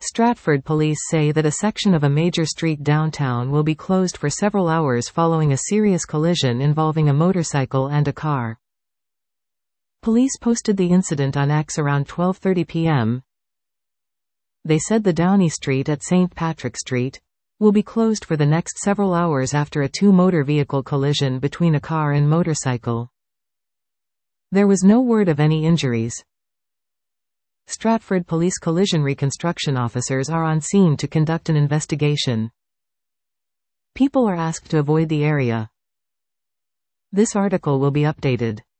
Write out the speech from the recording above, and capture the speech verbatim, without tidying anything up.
Stratford police say that a section of a major street downtown will be closed for several hours following a serious collision involving a motorcycle and a car. Police posted the incident on X around twelve thirty p m They said the Downey Street at Saint Patrick Street will be closed for the next several hours after a two-motor vehicle collision between a car and motorcycle. There was no word of any injuries. Stratford Police collision reconstruction officers are on scene to conduct an investigation. People are asked to avoid the area. This article will be updated.